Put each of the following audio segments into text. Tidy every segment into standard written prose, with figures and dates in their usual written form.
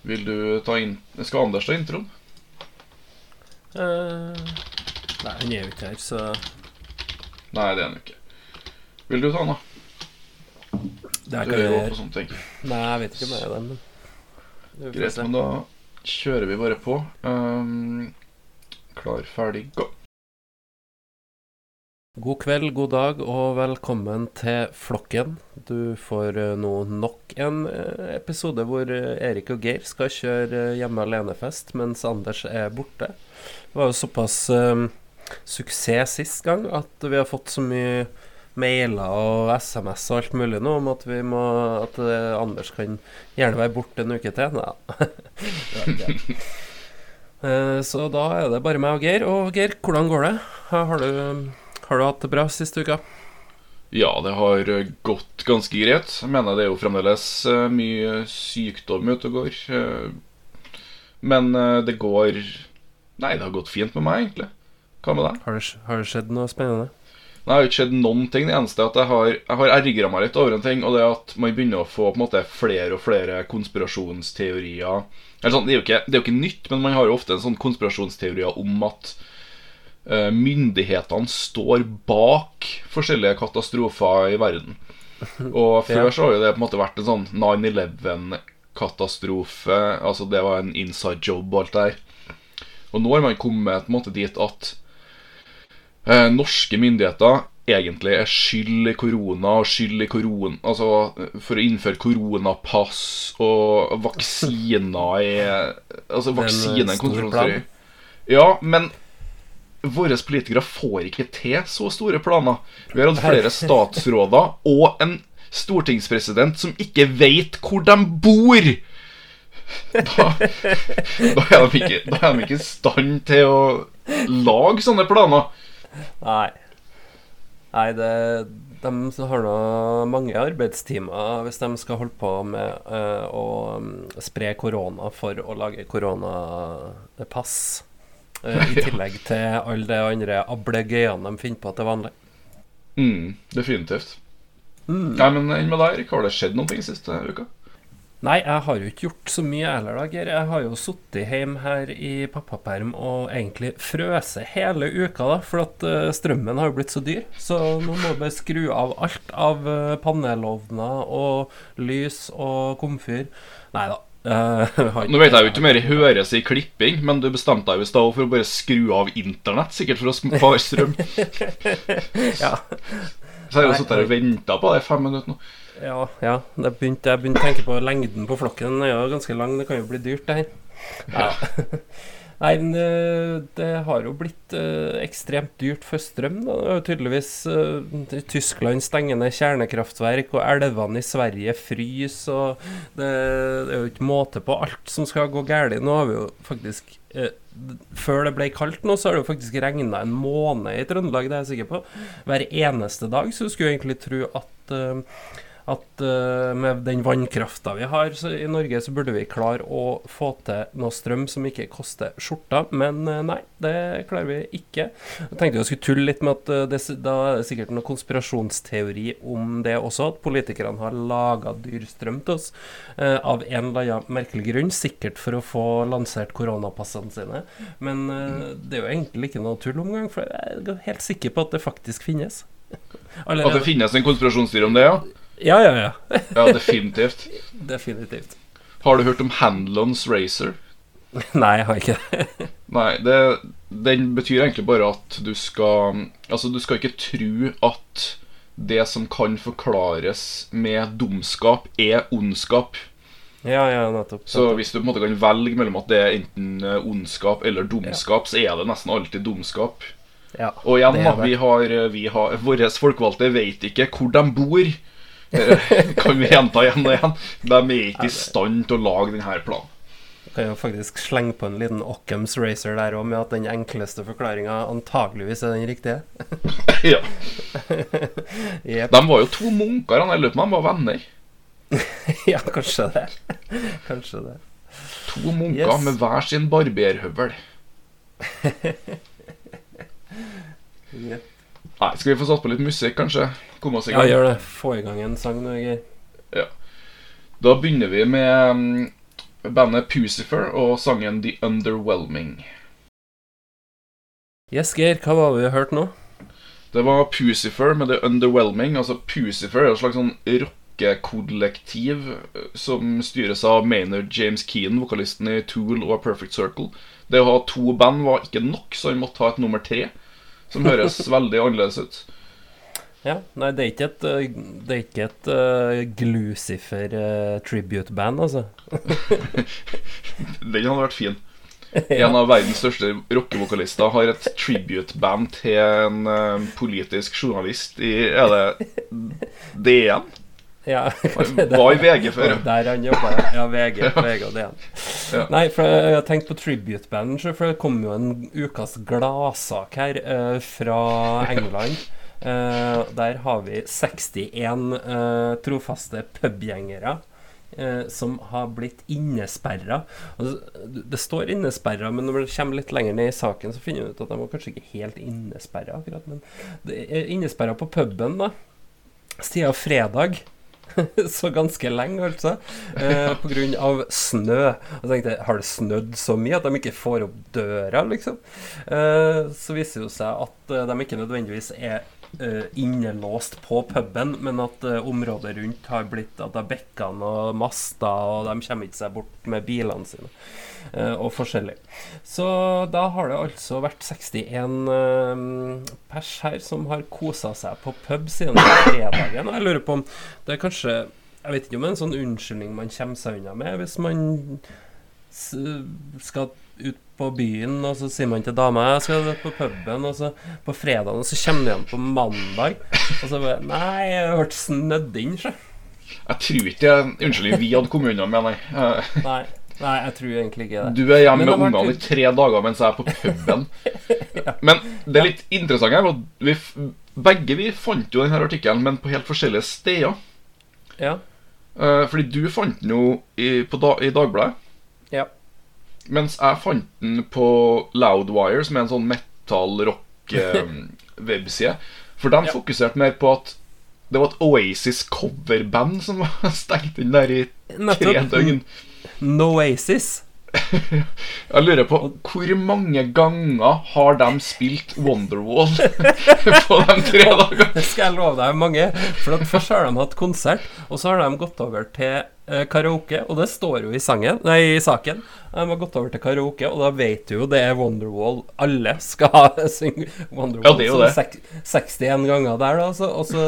Vil du ta inn... Skal Anders ta introen? Nei, han er jo ikke her, så... Nei, det er han ikke. Vil du ta den da? Det Du kan er jeg jo gjøre. på sånt, tenker jeg. Nei, jeg vet ikke om jeg er den, men... Greit, men da kjører vi bare på. Klar, ferdig, gå. God kveld, god dag, og velkommen til Flokken. Du får nå nok en episode hvor Erik og Geir skal kjøre hjemme alene-fest, mens Anders er borte. Det var jo såpass suksess sist gang at vi har fått så mye mailer og SMS og alt mulig nå om at vi må, at Anders kan gjerne være borte en uke til. Nei. Så da er det bare meg og Geir. Og Geir, hvordan går det? Har du hatt det bra siste uka? Ja, det har gått ganske greit. Jeg mener det er jo fremdeles mye sykdom ute og går. Men det går... Nei, det har gått fint med meg egentlig. Hva med deg? Har det skjedd noe spennende? Nei, det har ikke skjedd noen ting. Det eneste er at jeg har ergret meg litt over en ting, og det er at man begynner å få på en måte flere og flere konspirasjonsteorier. Eller sånn, det er jo ikke nytt, men man har jo ofte en sånn konspirasjonsteorier om at myndighetene står bak forskjellige katastrofer i verden. Og før så har jo det på en måte vært en sånn 9/11-katastrofe. Altså det var en inside job og alt der. Og nå har man kommet på en måte dit at norske myndigheter egentlig er skyld i korona og skyld i korona. Altså for å innføre koronapass og vaksiner er... Altså vaksiner er en kontrollteori. Ja, men våre politikere får ikke til så store planer. Vi har hatt flere statsråder og en stortingspresident som ikke vet hvor de bor. Da er de ikke i stand til å lage sånne planer. Nei, de har nå mange arbeidstimer hvis de skal holde på med å spre korona for å lage koronapass. I tillegg til alle de andre ablegøyene de finner på til vanlig. Definitivt. Nei, men enn med deg, Erik, har det skjedd noen ting siste uka? Nei, jeg har jo ikke gjort så mye heller da, Geir. Jeg har jo sittet hjemme her i pappaperm og egentlig frøse hele uka da, for at strømmen har jo blitt så dyr. Så nå må jeg bare skru av alt av panelovner og lys og komfyr. Neida. Nå vet jeg jo ikke mer høres i klipping, men du bestemte deg jo i stedet for å bare skru av internett, sikkert for å spare strøm. Ja. Så jeg har jo sittet her og ventet på det i 5 minutter nå. Ja, jeg begynte å tenke på lengden på flokken. Den er jo ganske lang, det kan jo bli dyrt det her. Ja. Nei, men det har jo blitt ekstremt dyrt for strøm da. Det er jo tydeligvis Tyskland stenger ned kjernekraftverk, og elvene i Sverige frys, og det er jo ikke måte på alt som skal gå gærlig. Nå har vi jo faktisk før det ble kaldt nå, så har det jo faktisk regnet en måned i Trøndelag, det er jeg sikker på. Hver eneste dag, så skulle jeg egentlig tro at med den vannkrafta vi har i Norge, så burde vi klare å få til noe strøm som ikke koster skjorta, men nei, det klarer vi ikke. Jeg tenkte jeg skulle tulle litt med at da er det sikkert noen konspirasjonsteori om det også, at politikerne har laget dyr strøm til oss av en eller annen merkelig grunn, sikkert for å få lansert koronapassene sine, men det er jo egentlig ikke noe tull omgang, for jeg er helt sikker på at det faktisk finnes. Allerede. At det finnes en konspirasjonsteori om det, ja? Ja. Ja, definitivt. Definitivt. Har du hørt om Hanlons Racer? Nei, jeg har ikke det. Nei, den betyr egentlig bare at du skal ikke tro at det som kan forklares med dumskap er ondskap. Ja, nettopp. Så hvis du på en måte kan velge mellom at det er enten ondskap eller dumskap, så er det nesten alltid dumskap. Ja, og igjen da, vi har våre folkevalgte vet ikke hvor de bor. Kan vi gjenta igjen og igjen. De er ikke i stand til å lage denne planen. Jeg kan jo faktisk slenge på en liten Occam's Racer der også, med at den enkleste forklaringen antageligvis er den riktige. Ja. Yep. De var jo 2 munker, jeg lurer på om de var venner. Ja, kanskje det. 2 munker med hver sin barberhøvel. Yep. Nei, skal vi få satt på litt musikk, kanskje? Ja, gjør det. Få i gang en sang nå, Geir. Ja. Da begynner vi med bandet Pucifer og sangen The Underwhelming. Yes, Geir, hva var det vi hørte nå? Det var Pucifer med The Underwhelming. Altså Pucifer er et slags sånn rockekollektiv som styres av Maynard James Keenan, vokalisten i Tool og Perfect Circle. Det å ha 2 band var ikke nok, så han måtte ha et nummer 3, som høres veldig annerledes ut. Ja, nei, det er ikke et Glucifer tribute-band, altså. Den hadde vært fin. En av verdens største rockevokalister har et tribute-band til en politisk journalist i, er det DN? Ja, var i VG før. Der han jobbet, ja, VG og DN. Ja. Nei, for jeg har tenkt på tribute-band, for det kom jo en ukas gladsak her fra England. Der har vi 61 trofaste pubgjengere som har blitt innesperret. Det står innesperret, men når det kommer litt lenger ned i saken, så finner vi ut at de var kanskje ikke helt innesperret akkurat, men det er innesperret på puben da, siden fredag. Så ganske lenge, altså, på grunn av snø. Og så tenkte jeg, har det snødd så mye at de ikke får opp døra, liksom? Så viser det jo seg at de ikke nødvendigvis er innelåst på puben, men at området rundt har blitt at det er bekkene og master, og de kommer ikke seg bort med bilene sine og forskjellig. Så da har det altså vært 61 pers her som har koset seg på pub siden fredagen. Jeg lurer på om det er kanskje, jeg vet ikke om det er en sånn unnskyldning man kommer seg unna med hvis man skal ut på byen, og så sier man til dama jeg skal på puben, og så på fredagen, og så kommer de igjen på mandag, og så bare, nei, jeg har vært snødd inn, så. Jeg tror ikke, unnskyld, vi hadde kommet unna med, nei, jeg tror egentlig ikke det. Du er hjemme med ungene i 3 dager mens jeg er på puben. Ja. Men det er litt interessant her, begge vi fant jo denne artikkelen, men på helt forskjellige steder. Ja. Fordi du fant den jo i Dagbladet. Ja. Mens jeg fant den på Loudwire, som er en sånn metal-rock-webside. For de fokuserte mer på at det var et Oasis coverband som var stengt inn der i 3 døgn. Noasis. Jeg lurer på hvor mange ganger har de spilt Wonderwall på de 3 dager? Det skal jeg love deg mange. For at først har de hatt konsert, og så har de gått over til karaoke, og det står jo i saken. De har gått over til karaoke, og da vet du jo det er Wonderwall. Alle skal synge Wonderwall. Ja, det er jo det. 61 ganger der da, og så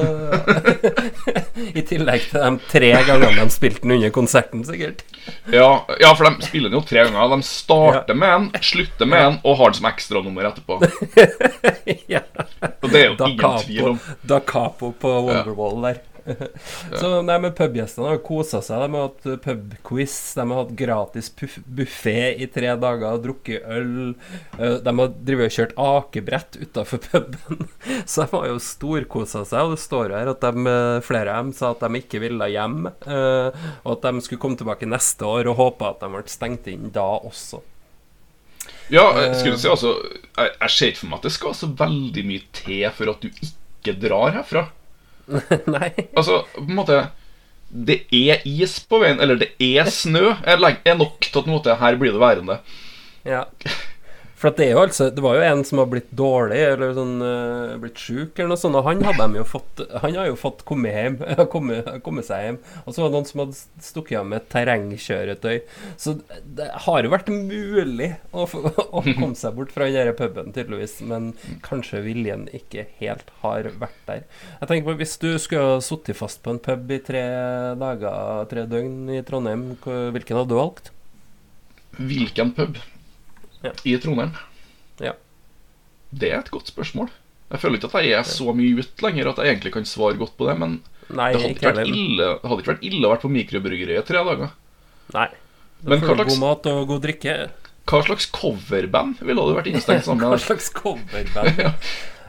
i tillegg til de 3 gangene de spilte den under konserten, sikkert. Ja, for de spiller den jo 3 ganger. De starter med en, slutter med en, og har den som ekstra nummer etterpå. Ja. Og det er jo ingen tvil om. Da Capo på Wonderwall der. Så nei, men pubgjestene har koset seg. De har hatt pubquiz, de har hatt gratis buffet i 3 dager, drukket øl, de har drivet og kjørt akebrett utenfor puben. Så de har jo storkoset seg. Og det står her at flere av dem sa at de ikke ville hjem, og at de skulle komme tilbake neste år, og håpe at de ble stengt inn da også. Ja, skulle du si, altså jeg ser ikke for meg at det skal så veldig mye til for at du ikke drar herfra. Nei. Altså, på en måte det er is på veien, eller det er snø, er nok til at på en måte her blir det værende. Ja. For at det er jo altså, det var jo en som har blitt dårlig, eller sånn, blitt syk eller noe sånt, og han har jo fått komme seg hjem, og så var det noen som hadde stukket hjem med et terrengkjøretøy, så det har jo vært mulig å komme seg bort fra denne puben tydeligvis, men kanskje viljen ikke helt har vært der. Jeg tenker på, hvis du skulle ha suttet fast på en pub i 3 dager, 3 døgn i Trondheim, hvilken hadde du valgt? Hvilken pub? Ja. I Trondheim. Ja. Det er et godt spørsmål. Jeg føler ikke at jeg er så mye ut lenger at jeg egentlig kan svare godt på det, men nei, det hadde ikke vært ille å vært på mikrobryggeriet 3 dager. Nei. Da får du god mat og god drikke. Hva slags coverband ville du vært innstengt sammen med? Hva slags coverband? Ja.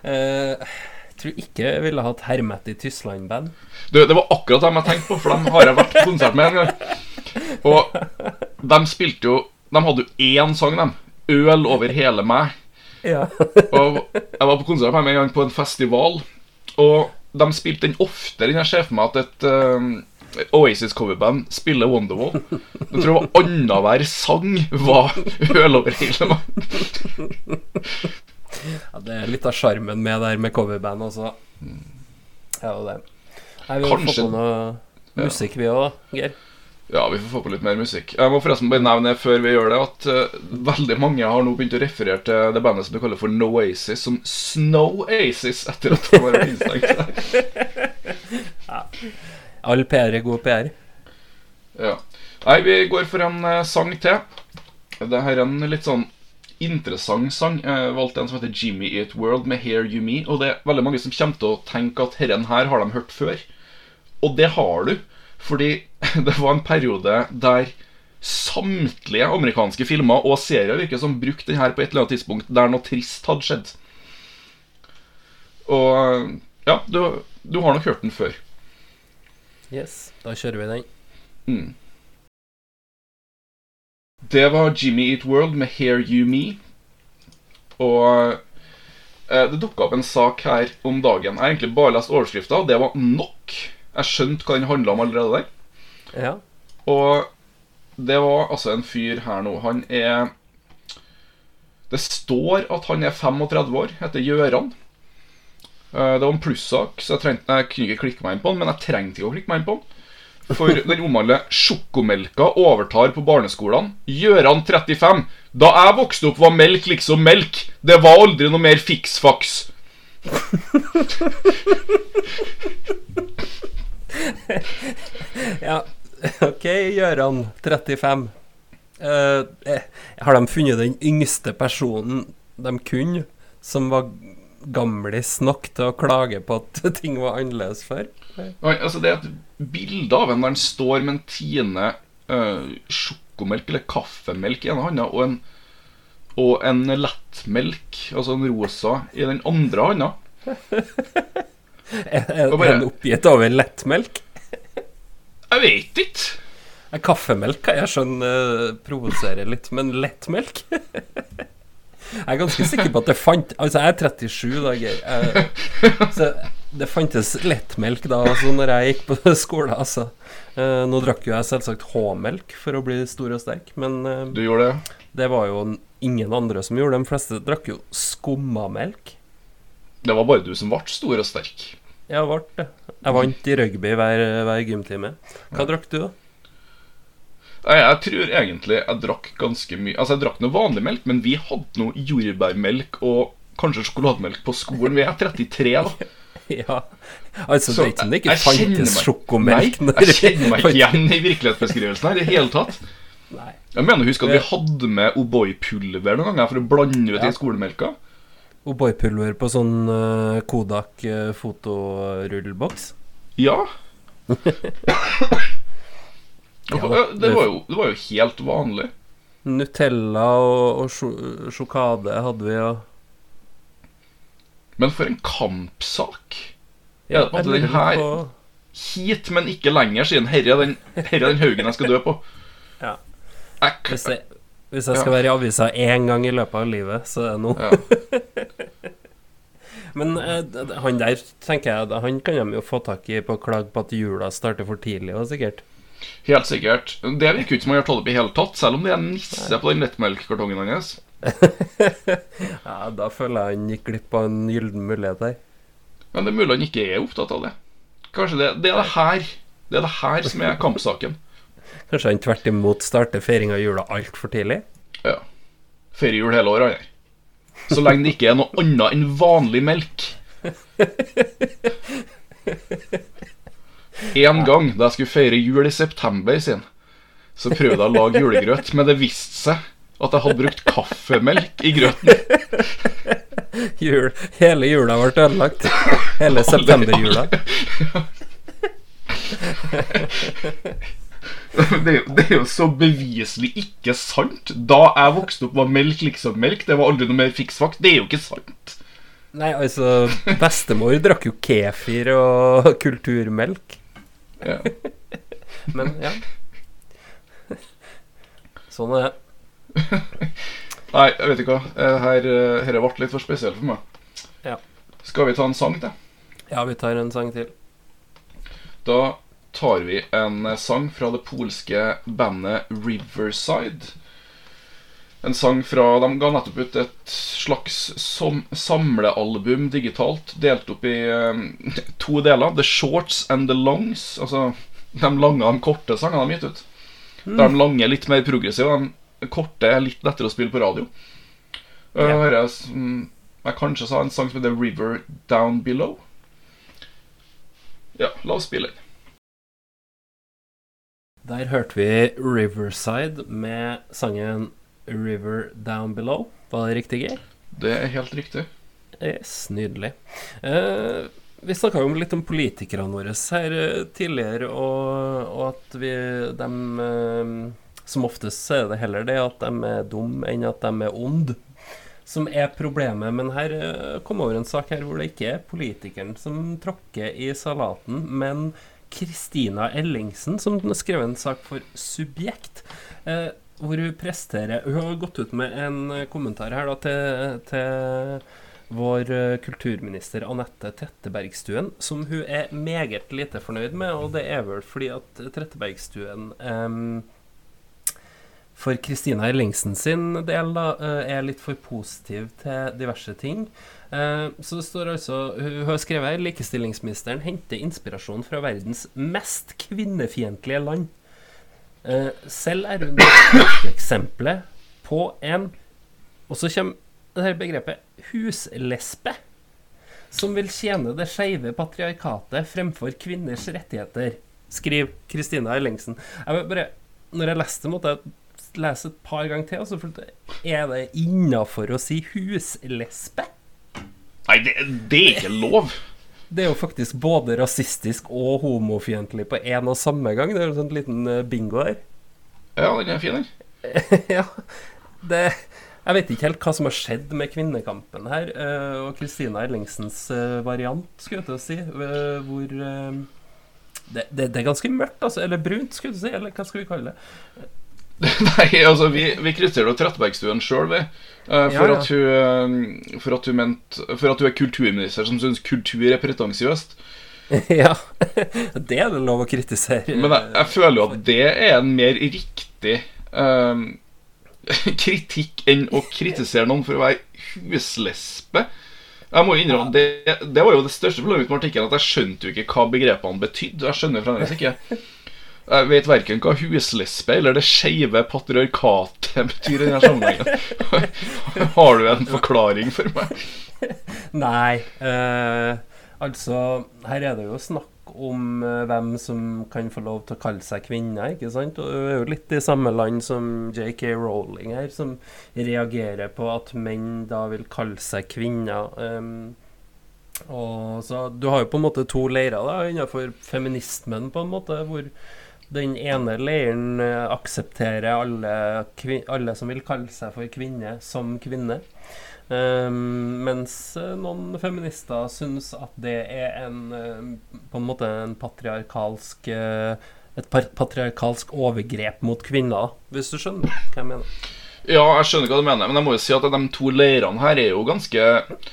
Jeg tror ikke jeg ville hatt Hermet i Tyskland-band. Det var akkurat dem jeg tenkte på, for dem har jeg vært på konsert med en gang. Og de spilte jo, de hadde jo 1 sang, dem. Øl over hele meg. Ja. Og jeg var på konsert med en gang på en festival, og de spilte den oftere enn jeg ser for meg at Oasis coverband spiller Wonderwall. Jeg tror det var annenhver sang var øl over hele meg. Ja, det litt av charmen med der med coverband også. Ja, det. Nei, vi har Kanskje. fått på noe musikk vi også, Geir. Ja, vi får få på litt mer musikk. Jeg må forresten bare nevne før vi gjør det at veldig mange har nå begynt å referere til det bandet som vi kaller for Noasis som Snowasis etter at det var innstengt. Ja. All PR god PR. Ja. Nei, vi går for en sang til. Det her er en litt sånn interessant sang. Jeg valgte en som heter Jimmy Eat World med Here You Me. Og det er veldig mange som kommer til å tenke at herren her har de hørt før. Og det har du. Fordi det var en periode der samtlige amerikanske filmer og serier virker som brukte den her på et eller annet tidspunkt der noe trist hadde skjedd. Og ja, du har nok hørt den før. Yes, da kjører vi den. Det var Jimmy Eat World med Here You Me. Og det dukket opp en sak her om dagen. Jeg har egentlig bare lest overskriften, og det var nok. Jeg skjønte hva den handlet om allerede der. Ja. Og det var altså en fyr her nå. Han er... Det står at han er 35 år, heter Gjøran. Det var en plussak, så jeg kunne ikke klikke meg inn på den, men jeg trengte ikke å klikke meg inn på den. For den omhandler sjokomelka overtar på barneskolene. Gjøran 35. Da jeg vokste opp var melk liksom melk. Det var aldri noe mer fiksfaks. Ja, ok, Gjøran 35. Har de funnet den yngste personen de kunne, som var gamlis nok til å klage på at ting var annerledes før? Nei, altså det er et bilde av en der han står med en tiende sjokomelk eller kaffemelk i ene handa og en lettmelk, altså en rosa, i den andre handa. Er den oppgitt over lettmelk? Jeg vet ikke. Kaffemelk kan jeg skjønne provoserer litt, men lettmelk? Jeg er ganske sikker på at det fant... Altså, jeg er 37 da, Geir. Så det fantes lettmelk da, altså, når jeg gikk på skolen, altså. Nå drakk jo jeg selvsagt H-melk for å bli stor og sterk, men... Du gjorde det? Det var jo ingen andre som gjorde det. De fleste drakk jo skummamelk. Det var bare du som ble stor og sterk. Jeg ble det. Jeg vant i rugby hver gymtime. Hva drakk du da? Nei, jeg tror egentlig jeg drakk ganske mye. Altså, jeg drakk noe vanlig melk, men vi hadde noe jordbærmelk og kanskje sjokolademelk på skolen. Vi er 33 da. Ja, altså Så det er ikke som det ikke fantes sjokomelk. Nei, jeg kjenner meg ikke igjen i virkelighetsbeskrivelsen her i det hele tatt. Nei. Jeg mener, husk at vi hadde med O'boy-pulver noen ganger for å blande ut i skolemelka. O'boy-pulver på sånn Kodak fotorullboks. Ja. Ja, det var jo helt vanlig. Nutella og sjokade hadde vi, og... Men for en kampsak. Ja, At den her hit, men ikke lenger, siden herre er den haugen jeg skal dø på. Ja. Hvis jeg skal være i avisa en gang i løpet av livet, så er det nå. Ja. Men han der, tenker jeg, han kan de jo få tak i på klag på at jula starter for tidlig, og sikkert. Helt sikkert. Det virker ikke som han har tatt opp i hele tatt, selv om det er en nisse på den lettmelkkartongen hans. Ja, da føler jeg han gikk glipp av en gylden mulighet der. Men det er mulig han ikke er opptatt av det. Kanskje det er det her som er kampsaken. Kanskje han tvert imot starter feiring av jula alt for tidlig? Ja. Feirer jul hele året, han her. Så lenge det ikke er noe annet enn vanlig melk. En gang da jeg skulle feire jul i september sin, så prøvde jeg å lage julegrøt, men det viste seg at jeg hadde brukt kaffemelk i grøten. Hele jula ble ødelagt. Hele septemberjula. Det er jo så beviselig ikke sant. Da jeg vokste opp var melk liksom melk. Det var aldri noe mer fiksfakt. Det er jo ikke sant. Nei, altså, bestemor drakk jo kefir og kulturmelk. Ja. Men, ja. Sånn er det. Nei, jeg vet ikke hva. Her ble litt for spesielt for meg. Ja. Skal vi ta en sang til? Ja, vi tar en sang til. Da tar vi en sang fra det polske bandet Riverside. En sang fra, de ga nettopp ut et slags samlealbum digitalt, delt opp i 2 deler, The Shorts and the Longs, altså de lange og de korte sangene de gitt ut. Der de lange er litt mer progressive, de korte er litt lettere å spille på radio. Her jeg kanskje sa en sang som heter River Down Below. Ja, la oss spille den. Der hørte vi Riverside med sangen River Down Below. Var det riktig, Geir? Det er helt riktig. Yes, nydelig. Vi snakket jo litt om politikerne våre her tidligere, og at som oftest er det heller det at de er dum enn at de er ond, som er problemet. Men her kom over en sak her hvor det ikke er politikeren som tråkker i salaten, men Kristina Ellingsen, som skrev en sak for Subjekt, hvor hun presterer. Hun har gått ut med en kommentar her da, til vår kulturminister Anette Trettebergstuen, som hun er meget lite fornøyd med, og det er vel fordi at Trettebergstuen for Kristina Ellingsen sin del da, er litt for positiv til diverse ting. Så det står altså, hun har skrevet her, likestillingsministeren henter inspirasjon fra verdens mest kvinnefiendtlige land. Selv er hun et eksempel på en, og så kommer det her begrepet huslesbe, som vil tjene det skeive patriarkatet fremfor kvinners rettigheter, skriver Kristina Ellingsen. Når jeg leste, måtte jeg lese et par ganger til, så er det innenfor å si huslesbe? Nei, det er ikke lov. Det er jo faktisk både rasistisk og homofiendtlig på en og samme gang. Det er jo en sånn liten bingo der. Ja, den er fin, den. Ja, jeg vet ikke helt hva som har skjedd med kvinnekampen her, og Kristina Ellingsens variant, skulle jeg til å si, hvor det er ganske mørkt, altså, eller brunt, skulle jeg til å si, eller hva skal vi kalle det? Nei, altså vi kritiserer jo Trettebergstuen selv for at hun er kulturminister som synes kultur er pretensiøst. Ja, det er det lov å kritisere. Men jeg føler jo at det er en mer riktig kritikk enn å kritisere noen for å være huslesbe. Jeg må innrømme, det var jo det største problemet med artikkelen, at jeg skjønte jo ikke hva begrepene betydde. Jeg skjønner fremdeles ikke. Jeg vet hverken hva huslesbe eller det skeive patriarkatet betyr i denne sammenhengen. Har du en forklaring for meg? Nei, altså, her er det jo snakk om hvem som kan få lov til å kalle seg kvinner, ikke sant? Og det er jo litt i samme land som J.K. Rowling her, som reagerer på at menn da vil kalle seg kvinner. Og så du har jo på en måte to leirer da, innenfor feminismen på en måte, hvor den ene leiren aksepterer alle som vil kalle seg for kvinne som kvinne, mens noen feminister synes at det er på en måte et patriarkalsk overgrep mot kvinner, hvis du skjønner hva jeg mener. Ja, jeg skjønner hva du mener, men jeg må jo si at de to leirene her er jo ganske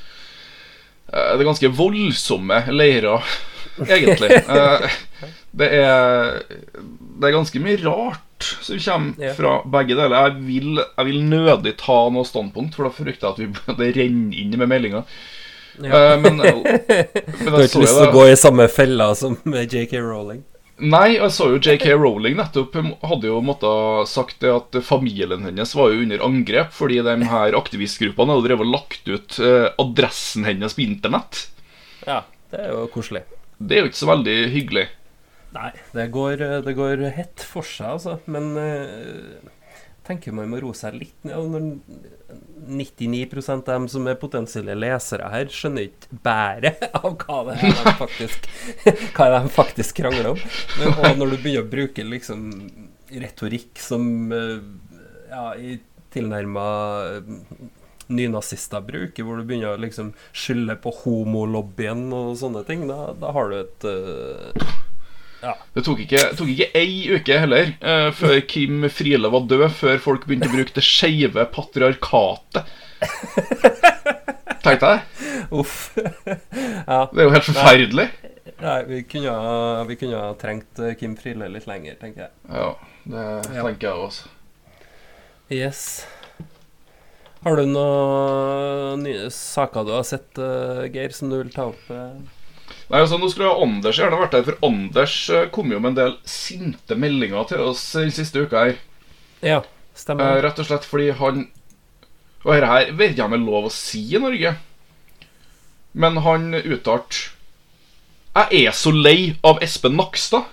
voldsomme leirer, egentlig. Det er ganske mye rart som kommer fra begge deler. Jeg vil nødig ta noe standpunkt, for da frykter jeg at det renner inn med meldinger. Ja. Men du har ikke lyst til å gå i samme fella som J.K. Rowling? Nei, jeg så jo J.K. Rowling nettopp hadde jo måttet sagt det at familien hennes var jo under angrep, fordi de her aktivistgruppene hadde drevet og lagt ut adressen hennes på internett. Ja, det er jo koselig. Det er jo ikke så veldig hyggelig. Nei, det går hett for seg, altså. Men tenker man må roe seg litt ned. Når 99% av dem som er potensielle lesere her skjønner ikke bæret av hva de faktisk krangler om. Og når du begynner å bruke liksom retorikk som i tilnærmet nynazister bruker, hvor du begynner å liksom skylde på homolobbyen og sånne ting, da har du et Det tok ikke ei uke heller før Kim Friele var død, før folk begynte å bruke det skeive patriarkatet. Tenk deg det. Uff. Ja. Det er jo helt forferdelig. Nei, vi kunne ha trengt Kim Friele litt lenger, tenker jeg. Ja, det tenker jeg også. Yes. Har du noen nye saker du har sett, Geir, som du vil ta opp? Nei, altså nå skulle Anders gjerne vært der, for Anders kom jo med en del sinte meldinger til oss den siste uka her. Ja, stemmer. Rett og slett fordi han, og dette her vet jeg om det er lov å si i Norge, men han uttalt: jeg er så lei av Espen Nakstad.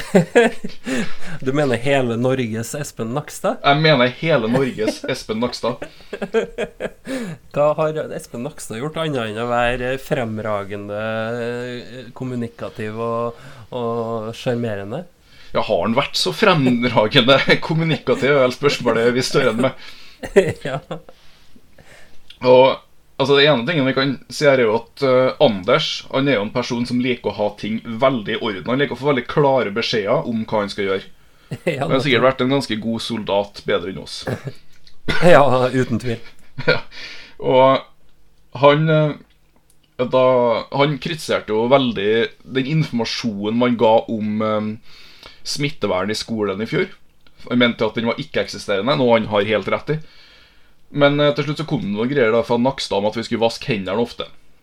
Du mener hele Norges Espen Nakstad? Jeg mener hele Norges Espen Nakstad. Hva har Espen Nakstad gjort annet enn å være fremragende, kommunikativ og sjarmerende? Ja, har han vært så fremragende kommunikativ, er vel spørsmålet vi står igjen med. Ja. Og altså det ene tingen vi kan si er jo at Anders, han er jo en person som liker å ha ting veldig i orden. Han liker å få veldig klare beskjeder om hva han skal gjøre. Ja, Han har sikkert vært en ganske god soldat, bedre enn oss. Ja, uten tvil. Ja. Og han kritiserte jo veldig den informasjonen man ga om smittevern i skolen i fjor. Han mente at den var ikke-eksisterende, noe han har helt rett i. Men til slutt så kom det noen greier da fra Nakstad om at vi skulle vaske hendene ofte.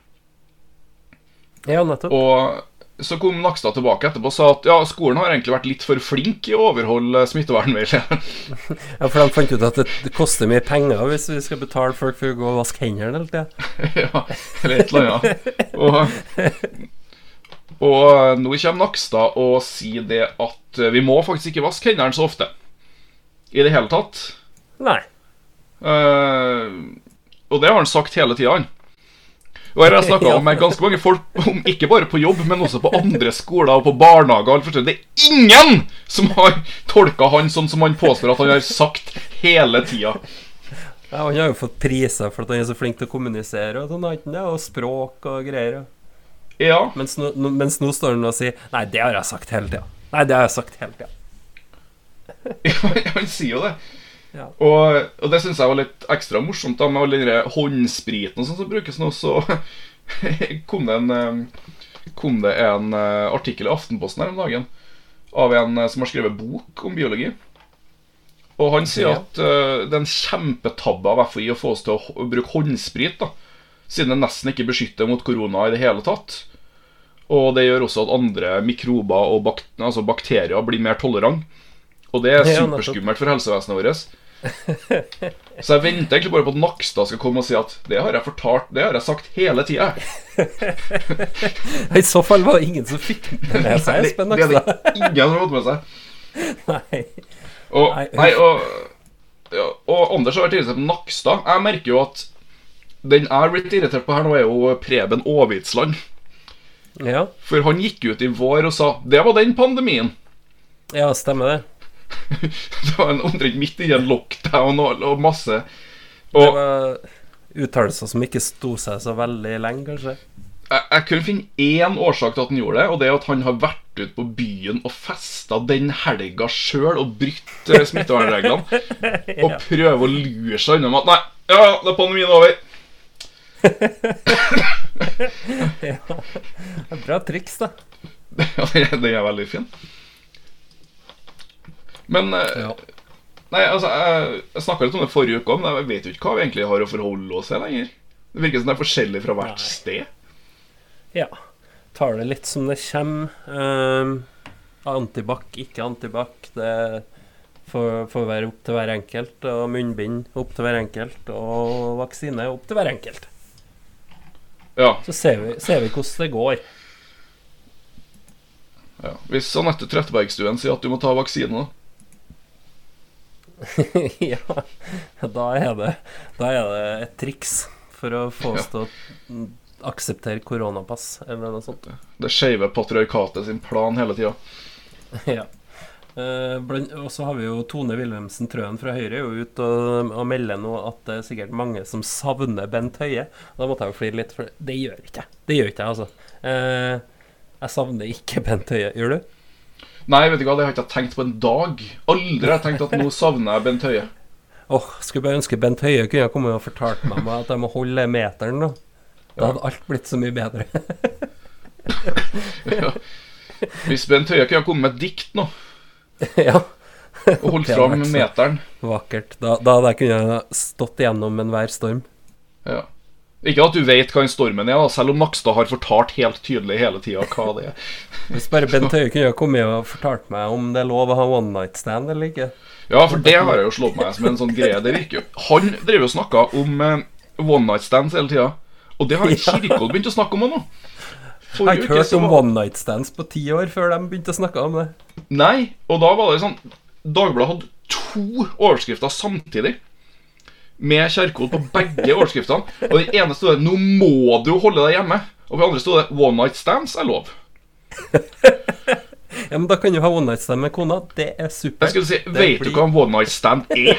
Ja, nettopp. Og så kom Nakstad tilbake etterpå og sa at ja, skolen har egentlig vært litt for flink i å overholde smittevernveilederen. Ja, for de fant ut at det koster mye penger hvis vi skal betale folk for å gå og vaske hendene hele tiden. Ja, eller et eller annet. Og nå kommer Nakstad og sier det at vi må faktisk ikke vaske hendene så ofte. I det hele tatt. Nei. Og det har han sagt hele tiden. Og her har jeg snakket med ganske mange folk om, ikke bare på jobb, men også på andre skoler og på barnehager. Det er ingen som har tolket han sånn som han påstår at han har sagt hele tiden. Ja, han har jo fått priser for at han er så flink til å kommunisere og sånn, og språk og greier. Ja. Mens nå står han og sier: nei, det har jeg sagt hele tiden. Nei, det har jeg sagt hele tiden. Ja, han sier jo det. Ja. Og det synes jeg var litt ekstra morsomt da, med all den håndspriten og sånt som brukes nå. Så kom det en artikkel i Aftenposten her om dagen av en som har skrevet bok om biologi. Og han sier at det er en kjempetabbe av FHI å få oss til å bruke håndsprit da, siden det nesten ikke beskytter mot korona i det hele tatt. Og det gjør også at andre mikrober og bakterier blir mer tolerant. Og det er superskummelt for helsevesenet vårt. Så jeg venter egentlig bare på at Nakstad skal komme og si at det har jeg fortalt, det har jeg sagt hele tiden. I så fall var det ingen som fikk med seg Espen Nakstad. Det er ingen som har fått med seg. Nei. Og Anders har vært irritert på Nakstad. Jeg merker jo at den jeg har blitt irritert på her nå er jo Preben Aavitsland. Ja. For han gikk ut i vår og sa det var den pandemien. Ja, stemmer det. Det var omtrent midt i en lockdown og masse det var uttalelser som ikke sto seg så veldig lenge, kanskje. Jeg kunne finne én årsak til at han gjorde det, og det er at han har vært ut på byen og festet den helga selv og brytt smittevernreglene. Og prøver å lure seg unna med at nei, ja, det er pandemien over. Ja, det er bra triks da. Ja, det er veldig fin. Men nei, altså jeg snakket litt om det forrige uke, men jeg vet jo ikke hva vi egentlig har å forholde oss til lenger. Det virker som det er forskjellig fra hvert sted. Ja, tar det litt som det kommer. Antibac, ikke antibac, det får være opp til hver enkelt. Og munnbind opp til hver enkelt. Og vaksine opp til hver enkelt. Ja. Så ser vi hvordan det går. Ja. Hvis Anette Trettebergstuen sier at du må ta vaksine, ja, da er det et triks for å få oss til å akseptere koronapass eller noe sånt. Det skjeve patriarkatet sin plan hele tiden. Ja. Og så har vi jo Tone Wilhelmsen Trøen fra Høyre jo ut og melder nå at det er sikkert mange som savner Bent Høie. Da måtte jeg jo flire litt, for det gjør ikke jeg altså. Jeg savner ikke Bent Høie, gjør du? Nei, vet du hva, det har ikke jeg tenkt på en dag. Aldri har jeg tenkt at nå savner jeg Bent Høie. Skulle bare ønske Bent Høie kunne komme og fortalt meg at jeg må holde meteren da. Da hadde alt blitt så mye bedre. Ja. Hvis Bent Høie kunne komme med et dikt nå, Ja. og holdt fram meteren. Vakkert. Da hadde jeg kunnet stått gjennom enhver storm. Ja. Ikke at du vet hva en stormen er, da, selv om Nakstad har fortalt helt tydelig hele tiden hva det er. Hvis bare Bent Høie kunne kommet og fortalt meg om det er lov å ha one night stand eller ikke. Ja, for det har jeg jo slått meg som en sånn greie. Det virker jo. Han drev jo og snakket om one night stands hele tiden. Og det har Kirkevold begynt å snakke om nå. Jeg har ikke hørt om one night stands på 10 år før de begynte å snakke om det. Nei, og da var det sånn Dagbladet hadde 2 overskrifter samtidig med Kjerkol på begge overskriftene. Og den ene stod det 'Nå må du holde deg hjemme'. Og på den andre stod det 'One night stands er lov'. Ja, men da kan du ha one night stand med kona. Det er super. Jeg skulle si, vet du hva en one night stand er?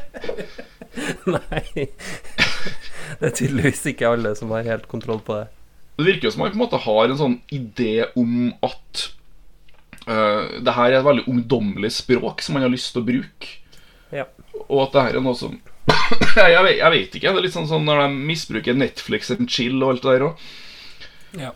Nei. Det er tydeligvis ikke alle som har helt kontroll på det. Det virker jo som man på en måte har en sånn idé om at det her er et veldig ungdommelig språk som man har lyst til å bruke. Ja. Og at det her er noe som jeg vet ikke, det er litt sånn når de misbruker Netflix and chill og alt det der også. Ja.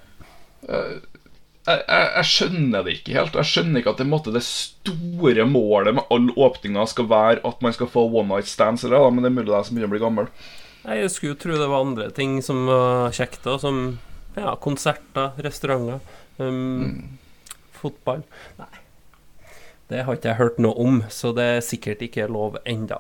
Jeg skjønner det ikke helt. Jeg skjønner ikke at det store målet med all åpninga skal være at man skal få one night stands eller, men det er mulig det er som begynner å bli gammel. Nei, jeg skulle jo tro det var andre ting som var kjekt da, som konserter, restauranter, fotball. Nei, det har ikke jeg hørt noe om, så det er sikkert ikke lov enda.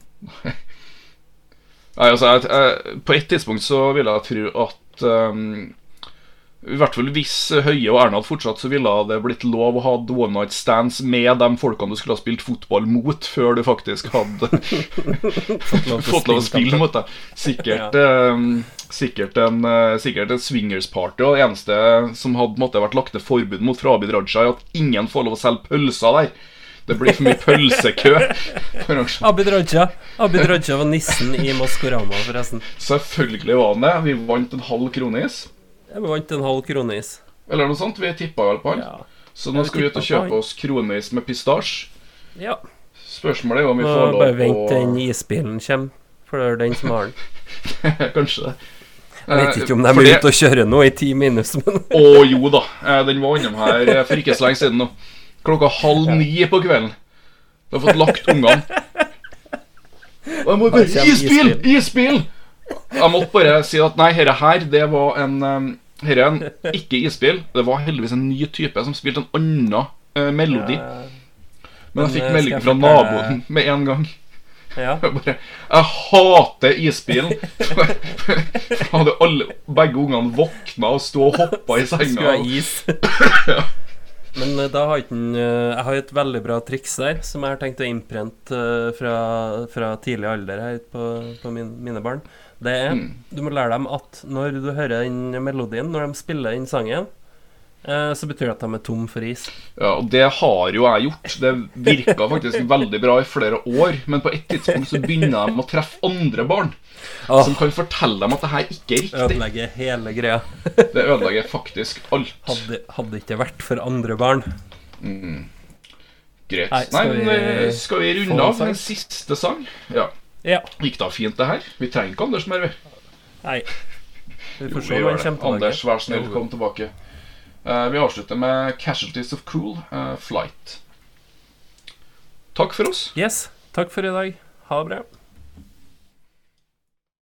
Nei, altså, på et tidspunkt så ville jeg tro at i hvert fall hvis Høie og Erna hadde fortsatt, så ville det blitt lov å ha one night stands med de folkene du skulle ha spilt fotball mot, før du faktisk hadde fått lov å spille mot deg. Sikkert en swingers party. Og det eneste som hadde vært lagt ned forbud mot fra Abid Raja, er at ingen får lov å selge pølser der. Det blir for mye pølsekø. Abid Raja var nissen i Maskorama, forresten. Selvfølgelig var han det. Vi vant en halv kronis. Vi vant en halv kronis. Eller noe sånt, vi tippet vel på han. Ja. Så nå skal vi ut og kjøpe oss kronis med pistasje. Ja. Spørsmålet er om vi får lov å... Bare vent den isbilen kommer, for det er den som har den. Kanskje det. Jeg vet ikke om de er ute og kjører nå i 10 minus, men... Jo da, den var innom her for ikke så lenge siden nå. 8:30 på kvelden. Du har fått lagt ungene. Og jeg må bare, isbil! Jeg måtte bare si at nei, det var en ikke isbil. Det var heldigvis en ny type som spilte en annen melodi. Men jeg fikk melding fra naboen med en gang. Ja. Jeg hater isbilen. Hadde begge ungene våkna og stod og hoppet i senga. Skulle ha is. Ja. Men da har jeg har et veldig bra triks der, som jeg har tenkt å innprente fra tidlig alder her på mine barn. Det er, du må lære dem at når du hører den melodien, når de spiller den sangen, så betyr det at de er tom for is. Ja, og det har jo jeg gjort. Det virket faktisk veldig bra i flere år, men på et tidspunkt så begynner de å treffe andre barn som kan fortelle dem at det her ikke er riktig. Ødelegger hele greia. Det ødelegger faktisk alt. Hadde ikke vært for andre barn. Greit. Nei, skal vi runde av en siste sang? Ja. Gikk da fint det her? Vi trenger ikke Anders mer, vi. Nei. Vi får se når han kommer tilbake. Anders, vær snill, kom tilbake. Vi avslutter med Casualties of Cool, Flight. Takk for oss. Yes, takk for i dag. Ha det bra.